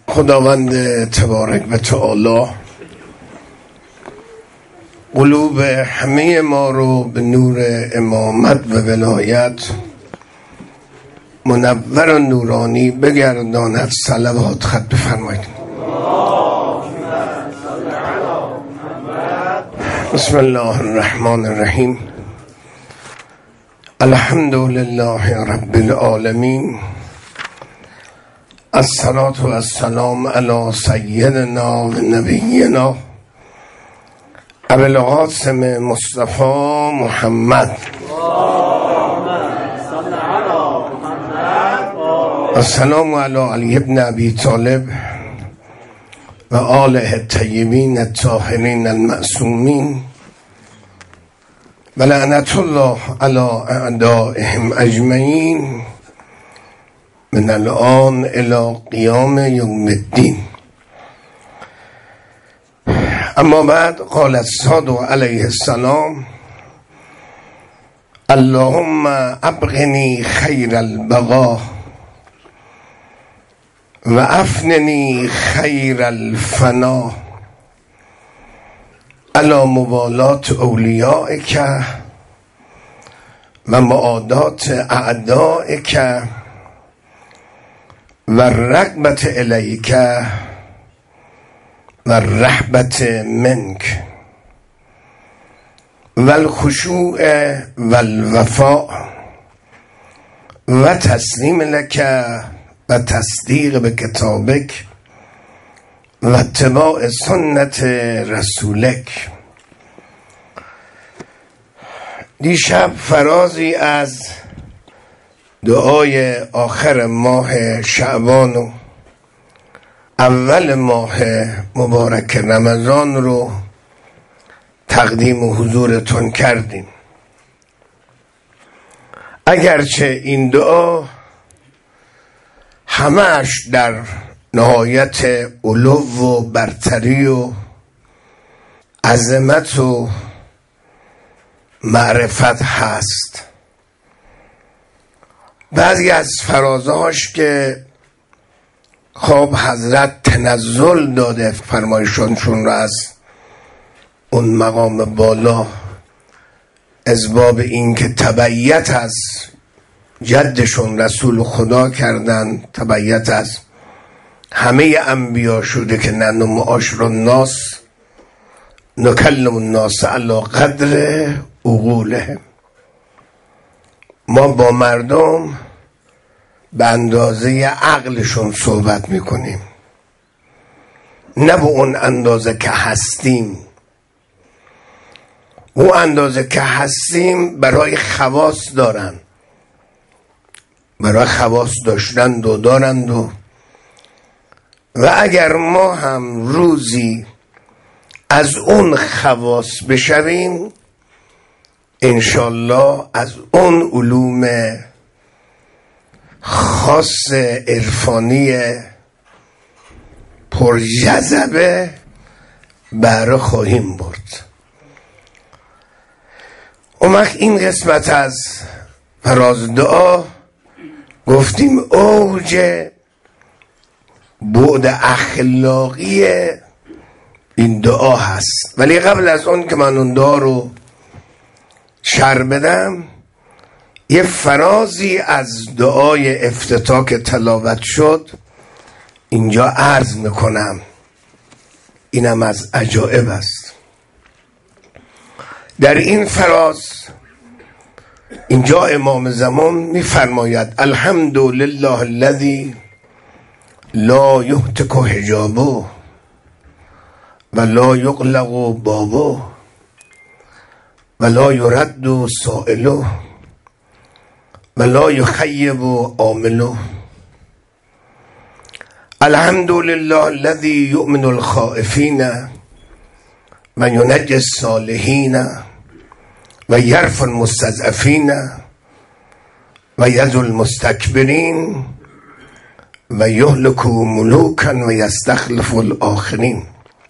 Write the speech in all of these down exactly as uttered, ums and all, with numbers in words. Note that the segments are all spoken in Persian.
خداوند تبارک و تعالی قلوب همه ما رو به نور امامت و ولایت منور و نورانی بگرداند. صلوات خط بفرمایید. بسم الله الرحمن الرحیم. الحمد لله رب العالمین. الصلاة و السلام علی سیدنا و نبینا ابی القاسم مصطفی محمد السلام علی علی ابن ابی طالب و آله الطیبین الطاهرین المعصومین و لعنت الله علی اعدائهم اجمعین من الان الى قیام یوم الدین. اما بعد قال الصادق علیه السلام اللهم ابقنی خیر البقا و افننی خیر الفنا علی موالات اولیائک و معادات اعدائک و رغبت الیک و رهبت منک و الخشوع و الوفاء و تسلیم لک و تصدیق به کتابک و اتباع سنت رسولک. دیشب فرازی از دعای آخر ماه شعبان و اول ماه مبارک رمضان رو تقدیم حضورتون کردیم. اگرچه این دعا همه‌اش در نهایت علو و برتری و عظمت و معرفت هست، بعضی از فرازهاش که خب حضرت تنزل داده فرمایشانشون را از اون مقام بالا از باب این که تبعیت از جدشون رسول خدا کردن، تبعیت از همه انبیا شده که نحن معاشر الناس نکلم الناس علی قدر عقولهم، ما با مردم به اندازه عقلشون صحبت میکنیم، نه به اون اندازه که هستیم. اون اندازه که هستیم برای خواص دارن، برای خواص داشتند و دارند و و اگر ما هم روزی از اون خواص بشویم انشالله از اون علوم خاص عرفانی پرجذبه بهره خواهیم برد. اون وقت این قسمت از فراز دعا گفتیم اوج بعد اخلاقی این دعا هست، ولی قبل از اون که من اون دعا رو شرح بدم یه فرازی از دعای افتتاح که تلاوت شد اینجا عرض میکنم، اینم از عجائب است. در این فراز اینجا امام زمان میفرماید الحمد لله الذی لا یهتک حجابه و لا یغلق بابه و لا یرد سائله و لا یخیب عامله. الحمد لله الذی یؤمن الخائفین و ینجی الصالحین و یرفع المستضعفین و یذل المستکبرین و یهلک ملوکا و یستخلف الاخرین.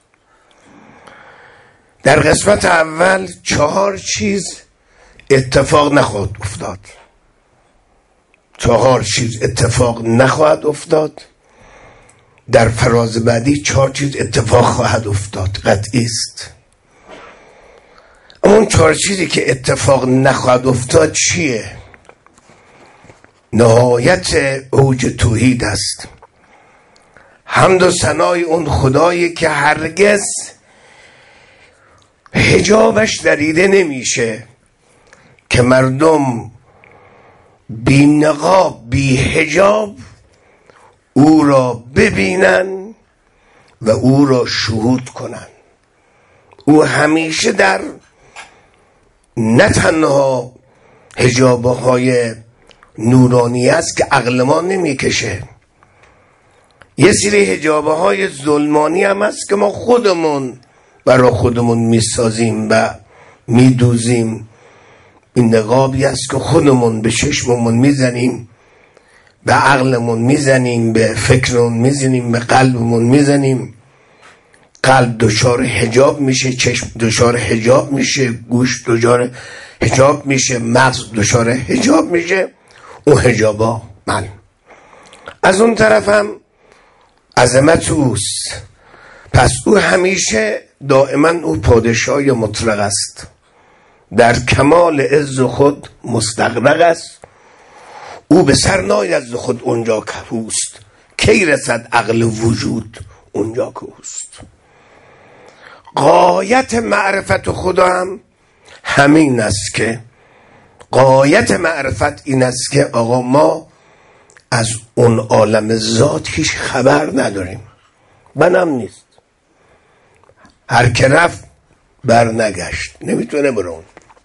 در قسمت اول چهار چیز اتفاق نخواهد افتاد، چهار چیز اتفاق نخواهد افتاد در فراز بعدی چهار چیز اتفاق خواهد افتاد، قطعی است. اما اون چهار چیزی که اتفاق نخواهد افتاد چیه؟ نهایت اوج توحید است. حمد و ثنای اون خدایی که هرگز حجابش دریده نمیشه که مردم بی نقاب بی حجاب او را ببینن و او را شهود کنن. او همیشه در نه تنها حجابه های نورانی است که عقل ما نمیکشه، یه سری حجابه های ظلمانی هم است که ما خودمون برای خودمون میسازیم و میدوزیم. این نقابی است که خودمون به چشممون میزنیم، به عقلمون میزنیم، به فکرمون میزنیم، به قلبمون میزنیم. قلب دچار حجاب میشه، چشم دچار حجاب میشه، گوش دچار حجاب میشه، مغز دچار حجاب میشه. اون حجابا من از اون طرف هم عظمت اوست. پس او همیشه دائما او پادشاه مطلق است، در کمال عز خود مستغرق است. او به سر ناید از خود اونجا که اوست، کی رسد عقل وجود اونجا که اوست. غایت معرفت خدا هم همین است که غایت معرفت این است که آقا ما از اون عالم ذات هیچ خبر نداریم، منم نیست. هر که رفت بر نگشت، نمیتونه برون.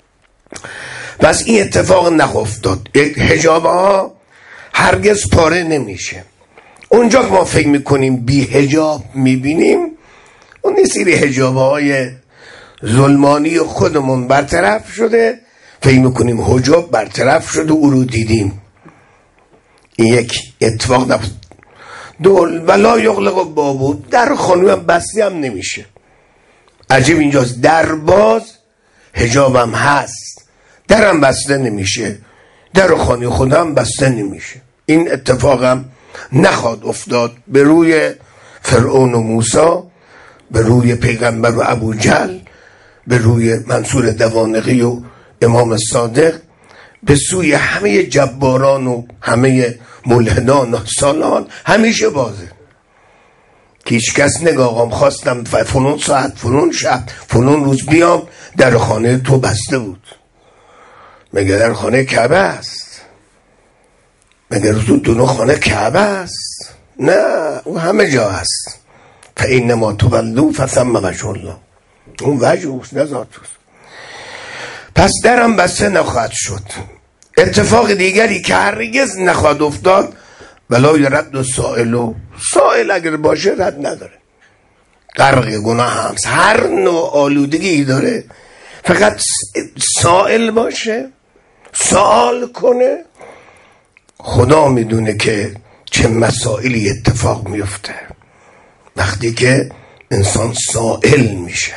پس این اتفاق نخوافتاد. حجاب ها هرگز پاره نمیشه. اونجا که ما فکر میکنیم بی حجاب میبینیم، اون این سری حجاب های ظلمانی خودمون برطرف شده، فکر میکنیم حجاب برطرف شده او رو دیدیم. این یک اتفاق نفت دول ولا یغلق بابو، در خانوی هم بستی هم نمیشه. عجیب اینجاست، در باز حجابم هست، درم بسته نمیشه، در خانه خودم بسته نمیشه. این اتفاقم نخواد افتاد به روی فرعون و موسی، به روی پیغمبر و ابو جهل، به روی منصور دوانقی و امام صادق، به سوی همه جباران و همه ملحدان و سالان همیشه بازه. که هیچ کس نگاهم خواستم فلان ساعت فلان شب فلان روز بیام در خانه تو بسته بود. مگه در خانه کعبه است؟ مگه تو دونو خانه کعبه است؟ نه، او همه جا است. فإنما تولوا فثم وجه الله، اون وجه اوست نه ذات اوست. پس درم بسته نخواهد شد. اتفاق دیگری که هرگز نخواهد افتاد، ولا یرد السائل، و سائل اگر باشه رد نداره، غرق گناه هم هر نوع آلودگی داره، فقط سائل باشه، سوال کنه. خدا میدونه که چه مسائلی اتفاق میفته وقتی که انسان سائل میشه.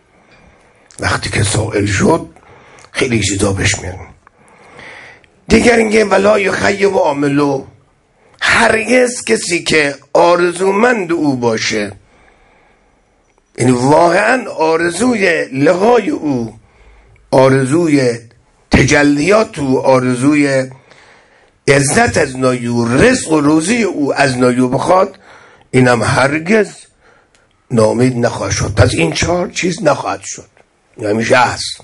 وقتی که سائل شد خیلی چیزا بهش میاد. دیگر اینکه ولا یخیب عاملو، هرگز کسی که آرزومند او باشه، یعنی واقعا آرزوی لقای او، آرزوی تجلیات او، آرزوی عزت از نایو، رزق و روزی او از نایو بخواد، اینم هرگز ناامید نخواهد شد. پس این چهار چیز نخواهد شد، همیشه هست،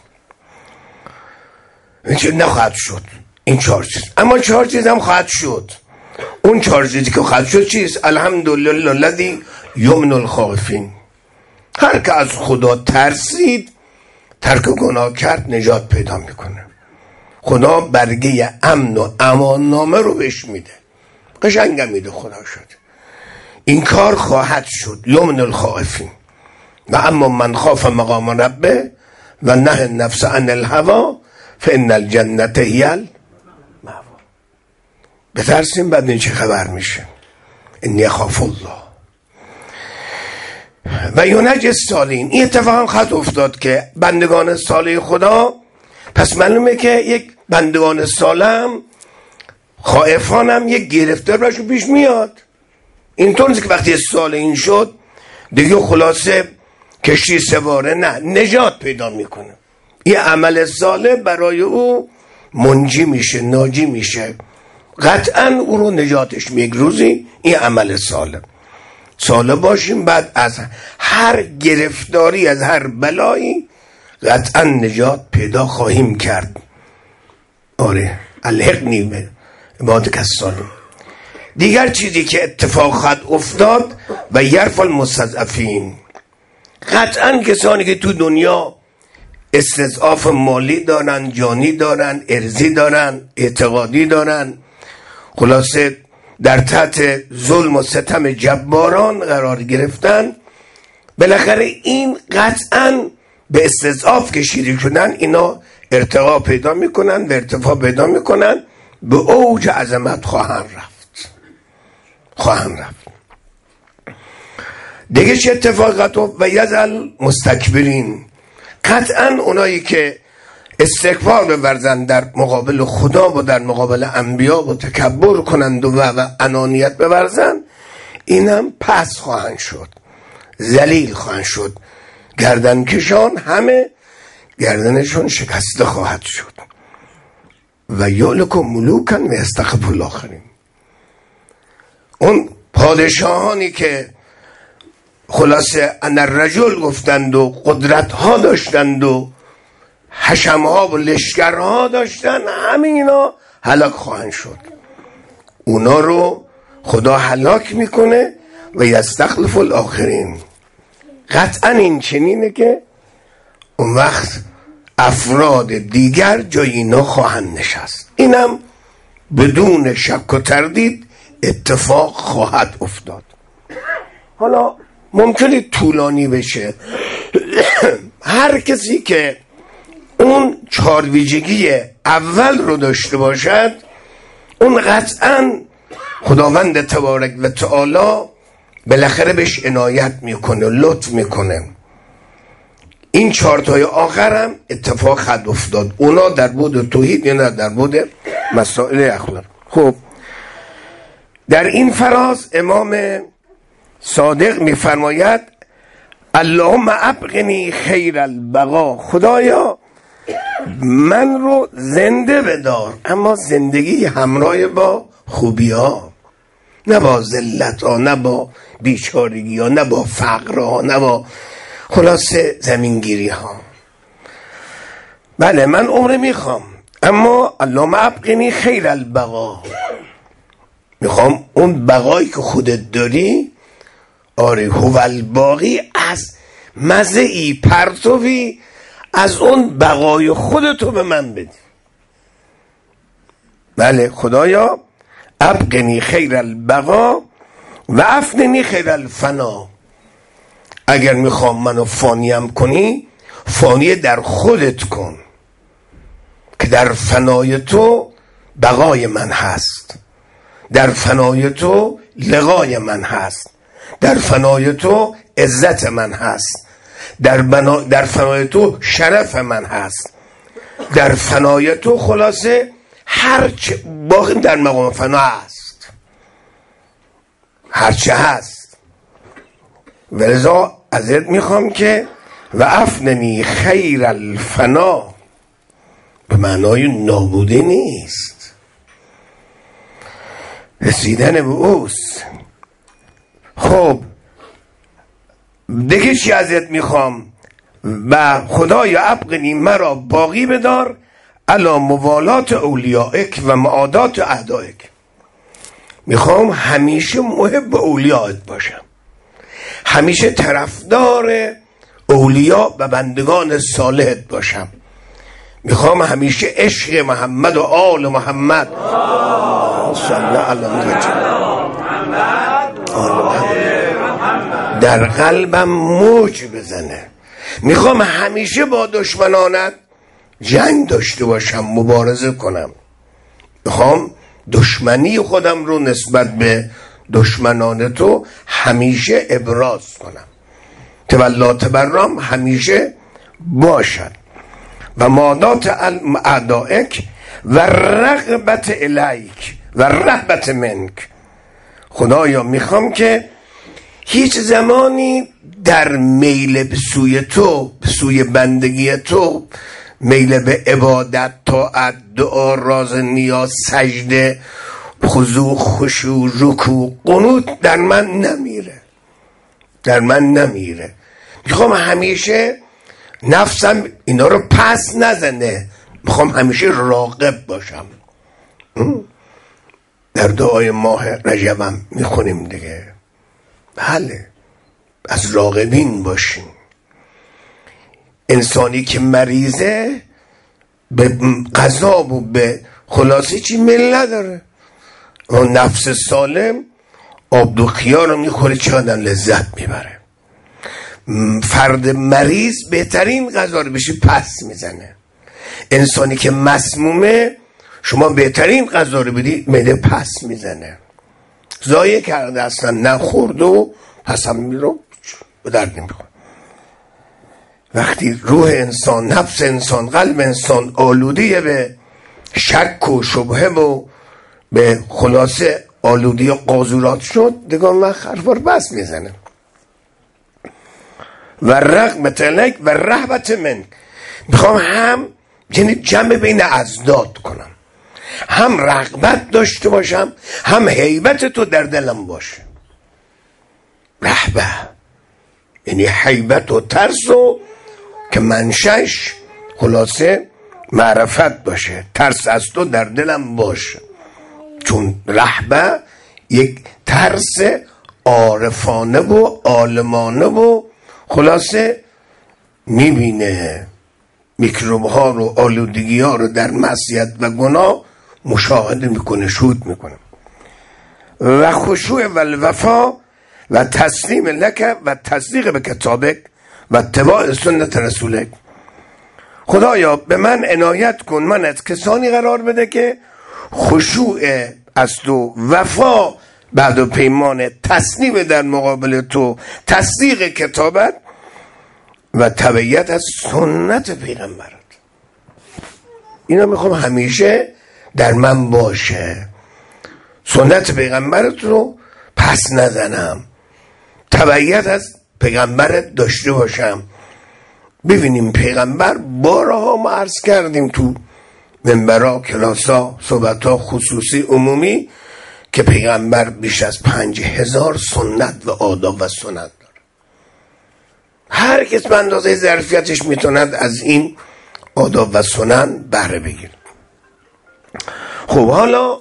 نخواهد شد این چهار چیز. اما چهار چیز هم خواهد شد. اون چهار چیزی که خواهد شد چیست؟ الحمدلله الذی یمن الخائفین، هر که از خدا ترسید، ترک گناه کرد، نجات پیدا میکنه. خدا برگه امن و امان نامه رو بهش میده، قشنگم میده. خدا شد این کار خواهد شد، یمن الخائفین. و اما من خاف مقام ربه و نهى النفس عن الهوى فان الجنة هی المأوى. بترسیم بعد این چه خبر میشه. انی اخاف الله و ینجی الصالحین. این اتفاق خواهد افتاد که بندگان صالح خدا، پس معلومه که یک بندگان صالح هم، خائفان هم یک گرفتار برشون پیش میاد. اینطور که وقتی سال این شد دیگه خلاصه کشتی سواره نه، نجات پیدا میکنه. این عمل صالح برای او منجی میشه، ناجی میشه، قطعا او رو نجاتش میگه. روزی این عمل صالح صالح باشیم، بعد از هر گرفتاری، از هر بلایی قطعا نجات پیدا خواهیم کرد. آره الحقنی به عبادک الصالحین. دیگر چیزی که اتفاق خواهد افتاد و یرفع المستضعفین، قطعا کسانی که تو دنیا استضعاف مالی دارن، جانی دارن، ارضی دارن، اعتقادی دارن، خلاصه در تحت ظلم و ستم جباران قرار گرفتن، بالاخره این قطعا به استضعاف کشیده شدن، اینا ارتقا پیدا میکنن و ارتفاع پیدا میکنن، به اوج عظمت خواهند رفت خواهند رفت دیگه چه اتفاقات و یزل مستکبرین، قطعا اونایی که استکبار بورزن در مقابل خدا و در مقابل انبیا و تکبر کنند و, و انانیت بورزن، اینم پس خواهند شد، ذلیل خواهند شد، گردن کشان همه گردنشون شکسته خواهد شد. و یولکم ملوکن و استخف الاخرین، اون پادشاهانی که خلاصه ان الرجل گفتند و قدرت ها داشتند و حشم ها و لشکرها داشتند، همینا هلاک خواهند شد. اونا رو خدا هلاک میکنه و یستخلف الاخرین. قطعا این چنینه که اون وقت افراد دیگر جای اینا خواهند نشست. اینم بدون شک و تردید اتفاق خواهد افتاد. حالا ممکنه طولانی بشه. هر کسی که اون چهار ویژگی اول رو داشته باشد، اون قطعا خداوند تبارک و تعالی بالاخره بهش عنایت میکنه، لطف میکنه. این چهار تای آخر هم اتفاق خواهد افتاد، اونا در بود توحید یا نه در بود مسائل اخلاق. خب در این فراز امام صادق میفرماید اللهم ابقنی خیر البقا، خدایا من رو زنده بدار، اما زندگی همراه با خوبی ها، نه با ذلت ها، نه با بیچارگی ها، نه با فقر ها، نه با خلاصه زمینگیری ها. بله من عمر میخوام، اما اللهم ابقنی خیر البقا، میخوام اون بقایی که خودت داری، آره هو الباقی، از مزهی پرتوی از اون بقای خودتو به من بدی. بله خدایا ابقنی خیر البقا و افننی خیر الفنا، اگر میخوام منو فانیم کنی، فانی در خودت کن که در فنای تو بقای من هست، در فنای تو لقای من هست، در فنای تو عزت من هست، در, بنا... در فنای تو شرف من هست، در فنای تو خلاصه هرچه باقی در مقام فنا هست، هرچه هست. ولذا ازت میخوام که و افننی خیر الفنا، به معنای نابوده نیست، رسیدن به اوست. خب دیگه چی ازت میخوام؟ و خدایا ابقنی مرا باقی بدار علی موالات اولیائک و معادات اعدائک، میخوام همیشه محب اولیائت باشم، همیشه طرفدار اولیا و بندگان صالحت باشم، میخوام همیشه عشق محمد و آل محمد صلی علی محمد در قلبم موج بزنه. میخوام همیشه با دشمنانت جنگ داشته باشم، مبارزه کنم. میخوام دشمنی خودم رو نسبت به دشمنان تو همیشه ابراز کنم، تولا تبرم همیشه باشد. و مادات اعدائک و رغبت الیک و رهبت منک، خدایا میخوام که هیچ زمانی در میل به سوی تو، به سوی بندگی تو، میل به عبادت، طاعت، دعا، راز نیاز، سجده، خضوع، خشوع، رکوع، قنوت در من نمیره، در من نمیره. میخوام همیشه نفسم اینا رو پس نزنه، میخوام همیشه راقب باشم. در دعای ماه رجبم میخونیم دیگه، بله، از راقبین باشیم. انسانی که مریضه به غذا و به خلاصه چی میل نداره، و نفس سالم آب و خیار رو میخوره، چه آدم لذت میبره. فرد مریض بهترین غذا رو بشه پس میزنه. انسانی که مسمومه شما بهترین غذا رو بدی معده پس میزنه، ضایع کرده اصلا، نخورد و پس هم میرو به درد نمیخوره. وقتی روح انسان، نفس انسان، قلب انسان آلوده به شک و شبهه و به خلاصه آلودی قاذورات شد، دیگه من حرفا رو بس میزنه. و رغبت الیک و رهبت من، میخوام هم یعنی جمع بین ازداد کنم، هم رغبت داشته باشم، هم هیبت تو در دلم باشه. رهبه یعنی هیبت و ترس و که منشش خلاصه معرفت باشه، ترس از تو در دلم باشه. چون رهبه یک ترس عارفانه و عالمانه و خلاصه میبینه میکروب ها رو، آلودگی ها رو در معصیت و گناه مشاهده میکنه، شهود میکنه. و خشوع و الوفا و تسلیم لک و تصدیق به کتابک و اتباع سنت رسولک. خدایا به من عنایت کن، من از کسانی قرار بده که خشوع از تو، وفا بعد و پیمان، تسلیم در مقابل تو، تصدیق کتابت و تبعیت از سنت پیغمبرت، اینا میخوام همیشه در من باشه. سنت پیغمبرت رو پس نزنم، تبعیت از پیغمبرت داشته باشم. ببینیم پیغمبر بارها ما عرض کردیم تو منبرها، کلاسا، صحبتها خصوصی عمومی که پیغمبر بیش از پنج هزار سنت و آداب و سنت داره. هر کس به اندازه ظرفیتش میتوند از این آداب و سنن بهره بگیره. خب حالا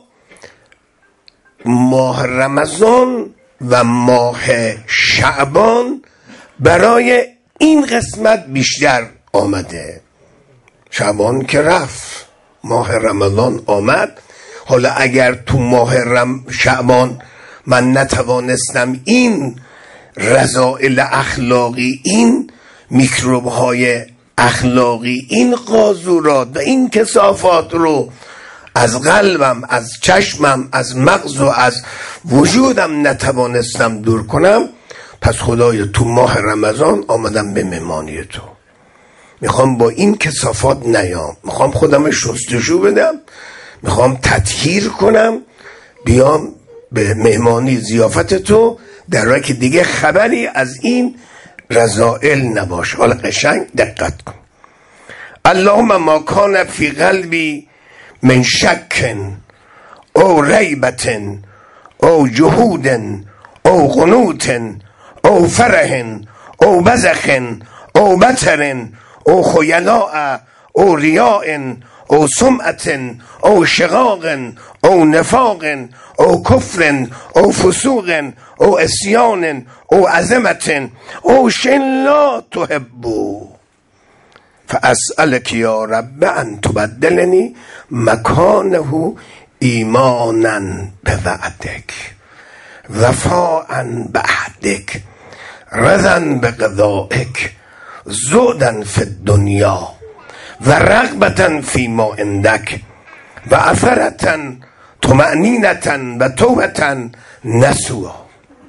ماه رمضان و ماه شعبان برای این قسمت بیشتر آمده. شعبان که رفت، ماه رمضان آمد. حالا اگر تو ماه رم شعبان من نتوانستم این رذائل اخلاقی، این میکروب های اخلاقی، این قاذورات و این کثافات رو از قلبم، از چشمم، از مغز و از وجودم نتوانستم دور کنم، پس خدایا تو ماه رمضان آمدم به مهمانی تو. میخوام با این کثافات نیام، میخوام خودم شستشو بدم، میخوام تطهیر کنم، بیام به مهمانی ضیافت تو، در حالی که دیگه خبری از این رذائل نباشه. حالا قشنگ دقت کن. اللهم ما کان فی قلبی من شک او ریبت او جهود او قنوت او فرح او بزخ او بطر او خیلاء او ریاء او سمعت او شقاق او نفاق او کفر او فسوق او عصیان او عظمت او شیء لا تحبو فاسألک یا رب ان تبدلنی مکانه ایمانا بوعدک، وفاء بعهدک، رضا بقضائک، زهدا فی الدنیا و رغبتا فیما عندک و اثرتا طمأنینة و توبة نسوها.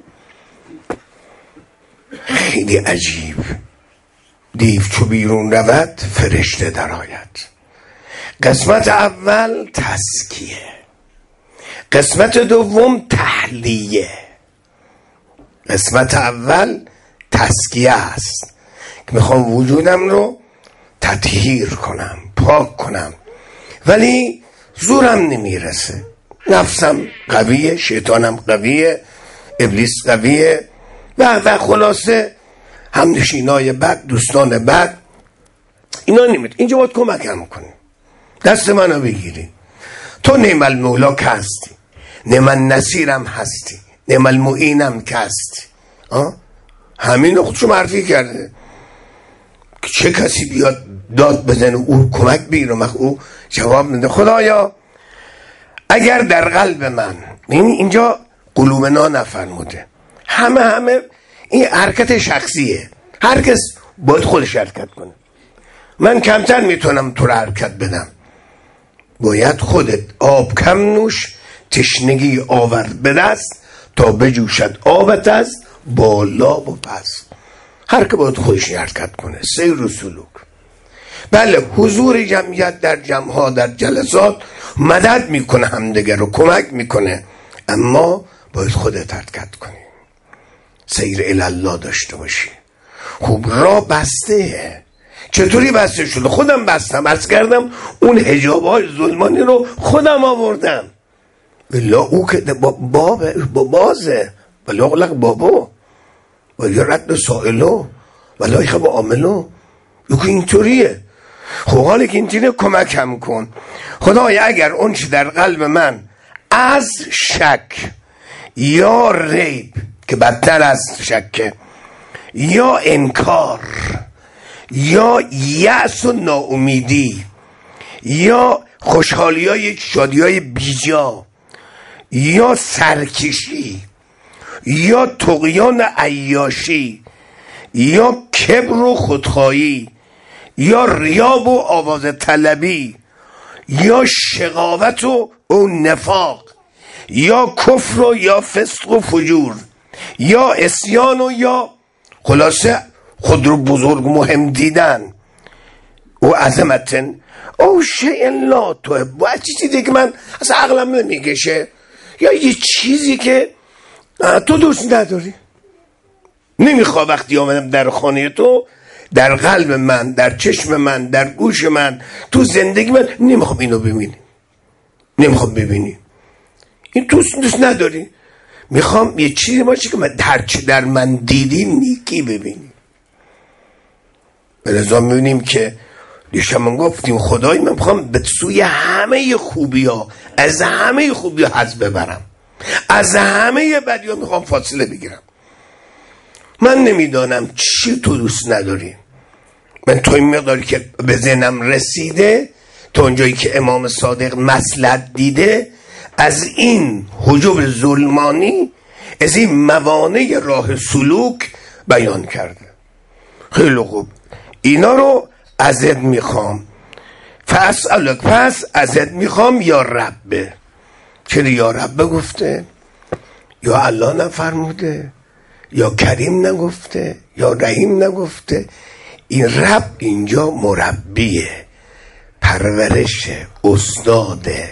خیلی عجیب. دیو چو بیرون رود فرشته در آید. قسمت اول تزکیه، قسمت دوم تحلیه. قسمت اول تزکیه است که میخوام وجودم رو تطهیر کنم، پاک کنم، ولی زورم نمیرسه. نفسم قویه، شیطانم قویه، ابلیس قویه و و خلاصه همنشینای بد، دوستان بد، اینا نمید. اینجا باید کمکم کنی، دست منو بگیری. تو نعم المولا که هستی، نعم النصیرم هستی، نعم المعینم که هستی. همین خودشو معرفی کرده. چه کسی بیاد داد بزنه او کمک بگیره، او جواب میده خدایا اگر در قلب من، اینجا قلوبنا نفرموده، همه همه این حرکت شخصیه، هر کس باید خودش حرکت کنه. من کمتر میتونم تو رو حرکت بدم، باید خودت آب کم نوش، تشنگی آورد به دست، تا بجوشد آبت از بالا و پس. هر که باید خودش حرکت کنه، سیر و سلوک. بله حضور جمعیت در جمعها، در جلسات مدد میکنه، همدیگه رو کمک میکنه، اما باید خودت حرکت کنی، سیر الالله داشته باشی. خوب را بسته. چطوری بسته شده؟ خودم بستم، عرض کردم اون حجاب‌های ظلمانی رو خودم آوردم. بلا او که باب بازه ولی اغلق بابو و یا رد سائلو ولی خب عاملو، یکی اینطوریه. خب حالی که اینطوریه کمک هم کن خدای. اگر اون چی در قلب من از شک یا ریب که بدتر از شکه، یا انکار، یا یأس و ناامیدی، یا خوشحالی های شادی های بیجا، یا سرکشی، یا طغیان عیاشی، یا کبر و خودخواهی، یا ریاب و آواز طلبی، یا شقاوت و اون نفاق، یا کفر و یا فسق و فجور، یا عصیان و یا خلاصه خود رو بزرگ مهم دیدن و عظمتن او شیء لا تحب، چیزی که من از عقلم نمیکشه، یا یه چیزی که تو دوست نداری. نمیخوا وقتی آمدم در خانه تو، در قلب من، در چشم من، در گوش من، تو زندگی من، نمیخوام اینو ببینی، نمیخوام ببینی. این تو دوست نداری. میخوام یه چیزی باشه که من هرچی در من دیدی نیکی ببینی. به لذا میبینیم که دیشب گفتیم خدای من میخوام به سوی همه خوبی ها، از همه خوبی ها حظ ببرم، از همه بدی ها میخوام فاصله بگیرم. من نمیدانم چی تو دوست نداری. من تو این مقداری که به ذهنم رسیده، تا اونجایی که امام صادق مصلحت دیده، از این حجوب ظلمانی، از این موانع راه سلوک بیان کرده. خیلی خوب، اینا رو ازت میخوام. فاسألک، پس ازت میخوام یا رب. چرا یا رب گفته؟ یا الله نفرموده؟ یا کریم نگفته؟ یا رحیم نگفته؟ این رب اینجا مربیه، پرورشه، استاده،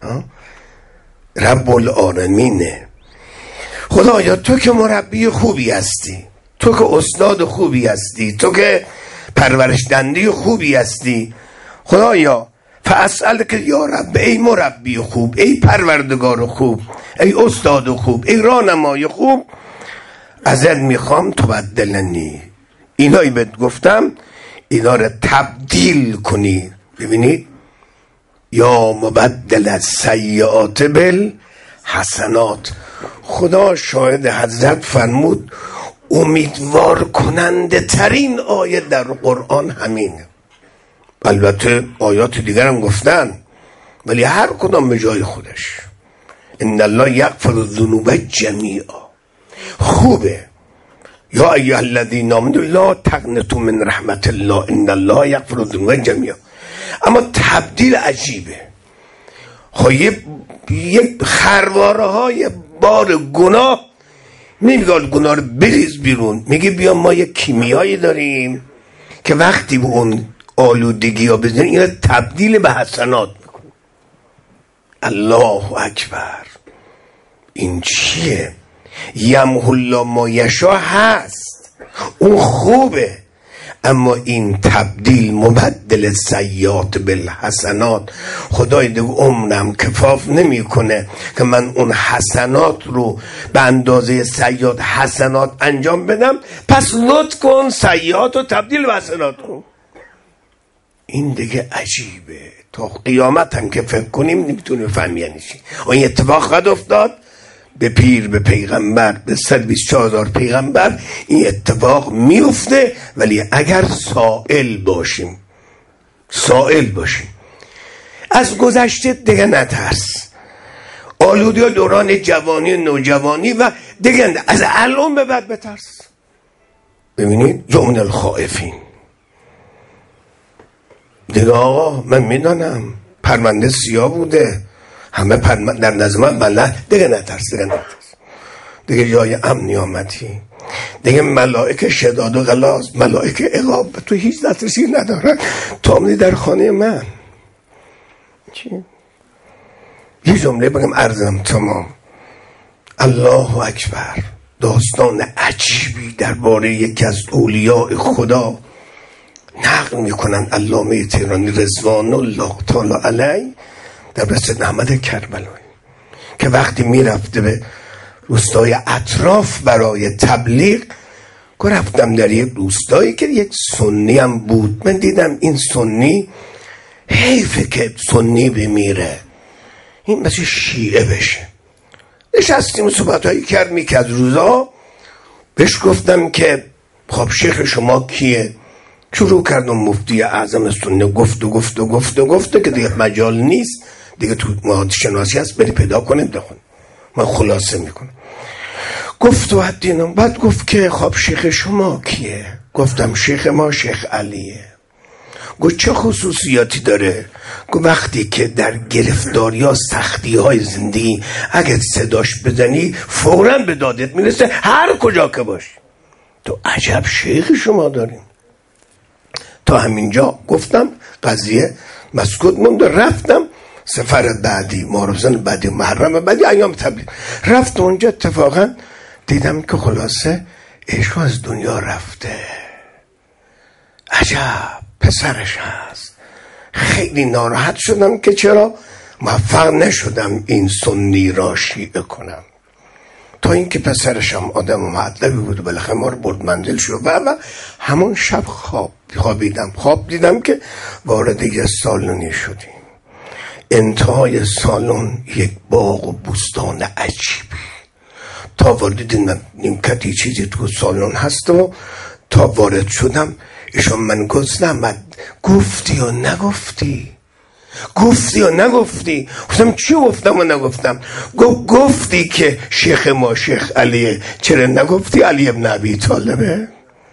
رب العالمینه. خدایا تو که مربی خوبی هستی، تو که استاد خوبی هستی، تو که پرورش دنده خوبی هستی، خدایا فاسألک یا رب، ای مربی خوب، ای پروردگار خوب، ای استاد خوب، ای راهنمای خوب، ازت میخوام تبدلنی. اینایی بهت گفتم اینا رو تبدیل کنی. ببینید، یا مبدل السیئات بالحسنات. خدا شاهد، حضرت فرمود امیدوار کننده ترین آیه در قرآن همینه. البته آیات دیگر هم گفتن، ولی هر کدام به جای خودش. ان الله یغفر الذنوب جمیعا. خوبه. یا ایها الذین آمنوا لا تقنطوا من رحمت الله ان الله یغفر الذنوب جمیعا. اما تبدیل عجیبه. خب یک خرواره های بار گناه، نمیگه گناه رو بریز بیرون، میگه بیا ما یک کیمیایی داریم که وقتی به اون آلودگی ها بزنیم اینا تبدیل به حسنات میکنه. الله اکبر. این چیه؟ یمحو الله ما یشاء هست، اون خوبه، اما این تبدیل مبدل سیئات بالحسنات، خدای دیگه عمرم کفاف نمیکنه که من اون حسنات رو به اندازه سیئات حسنات انجام بدم، پس لطف کن سیئات رو تبدیل به حسنات کن. این دیگه عجیبه، تا قیامت هم که فکر کنیم نمیتونیم بفهمیم یعنی چی. این اتفاق قد افتاد به پیر، به پیغمبر، به صد و بیست و چهار هزار پیغمبر این اتفاق میفته، ولی اگر سائل باشیم، سائل باشیم، از گذشته دیگه نترس، آلودی دوران جوانی نوجوانی و دیگه از الان به بعد بترس. ببینید جمن الخائفین دیگه آقا من میدانم پرونده سیاه بوده، همه پرونده در نظر من بله، دیگه نترس، دیگه نترس، دیگه جای امنی آمدی، دیگه ملائکه شداد و غلاظ، ملائکه عقاب تو هیچ دسترسی ندارن، تو آمدی در خانه من. چی؟ یه جمله بگم عرضم تمام. الله اکبر. داستان عجیبی درباره یکی از اولیاء خدا نقل میکنن علامه تهرانی رضوان الله تعالی علیه در رسد احمد کربلایی، که وقتی میرفته به روستای اطراف برای تبلیغ، که رفتم در یک روستایی که یک سنی هم بود، من دیدم این سنی حیفه که سنی بمیره، این مثل شیعه بشه. نشستیم صحبت هایی کردیم که از روزا بهش گفتم که خب شیخ شما کیه؟ شروع کردم مفتی اعظم سنی، گفت و گفت و گفت و گفت که دیگه مجال نیست دیگه، تو مواد شناسی هست بری پیدا کنیم بخون، من خلاصه میکنم. گفت و حدینم، بعد گفت که خب شیخ شما کیه؟ گفتم شیخ ما شیخ علیه. گفت چه خصوصیاتی داره؟ گفت وقتی که در گرفتاری ها سختی های زندگی اگه صداش بزنی فوراً به دادت میرسه هر کجا که باشی. تو عجب شیخ شما داریم. تا همینجا گفتم قضیه مسکوت موند. رفتم سفر بعدی، معرضان بعدی، محرم بعدی، ایام تبلیغ، رفت اونجا. اتفاقا دیدم که خلاصه ایشو از دنیا رفته. عجب پسرش هست. خیلی ناراحت شدم که چرا موفق نشدم این سنی را شیعه کنم، تا اینکه پسرشم آدم مطلبی بود و بالاخره ما رو برد منزل شد و و همون شب خواب خوابیدم خواب دیدم که وارد یه سالونی شدیم. انتهای سالن یک باغ و بوستان عجیبی. تا وارد دیدم نیمکتی چیزی تو سالن هست و تا وارد شدم ایشون من گفتم گفتی و نگفتی؟ گفتی و نگفتی؟ گفتم چی گفتم و نگفتم؟ گفت گفتی که شیخ ما شیخ علیه، چرا نگفتی علی ابن ابی طالبه؟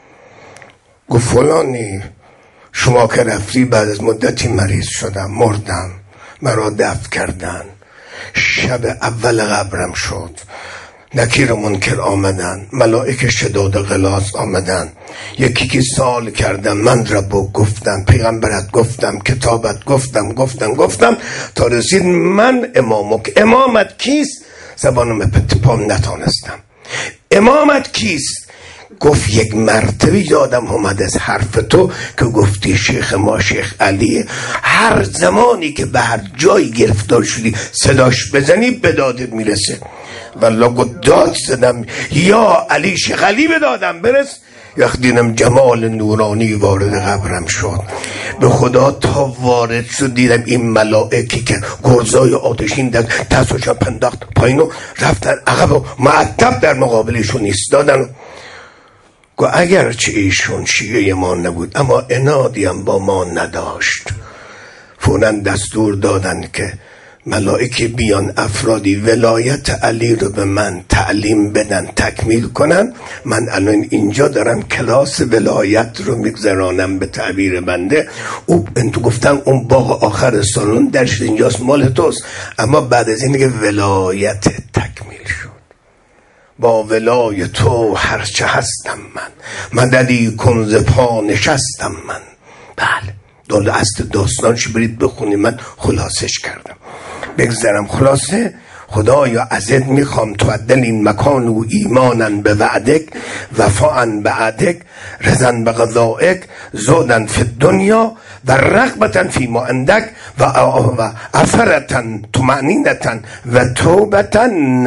گفت فلانی شما که رفتی بعد از مدتی مریض شدم، مردم، مرا دفن کردن، شب اول قبرم شد، نکیر و منکر آمدن، ملائکه شداد و غلاظ آمدن، یکی که سوال کردم، من رب گفتم، پیغمبرت گفتم، کتابت گفتم گفتم گفتم تا رسید من امامک. امامت کیست؟ زبانم پت پام نتانستم. امامت کیست؟ گفت یک مرتبه یادم اومد از حرف تو که گفتی شیخ ما شیخ علیه، هر زمانی که به هر جایی گرفتار شدی صداش بزنی به دادت میرسه. والله گفت داد زدم یا علی شیخ علی به دادم برس. یک دیدم جمال نورانی وارد قبرم شد. به خدا تا وارد شد دیدم این ملائکی که گرزای آتشین در دستشان پنداخت پایین و رفتن عقب و معتب در مقابلشون ایستادن. گو اگرچه ایشون شیعه ما نبود اما انادیم با ما نداشت. فوراً دستور دادن که ملائکه بیان افرادی ولایت علی رو به من تعلیم بدن، تکمیل کنن. من الان اینجا دارم کلاس ولایت رو میگذرانم به تعبیر بنده. او انتو گفتن اون باغ آخر سالن درش اینجاست، مال توست، اما بعد از این که ولایت تکمیل شد، با ولای تو هرچه هستم من، مددی کنز پا نشستم من. بله دال است داستانش برید بخونی، من خلاصش کردم بگذارم. خلاصه خدایا ازت میخوام تو دل این مکان و ایمانن به وعدک وفاءن به عهدک رضا به قضائک زهدا فی الدنیا و رغبتا فی ما عندک و عفرتا طمأنینتا و توبتا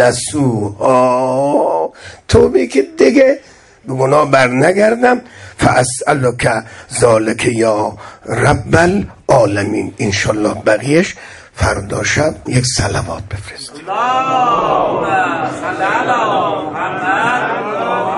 نصوحا. توبه که دیگه به گناه بر نگردم. فاسألک ذلک یا رب العالمین. انشالله بقیهش فردا شب یک صلوات بفرست. اللهم صل علی محمد.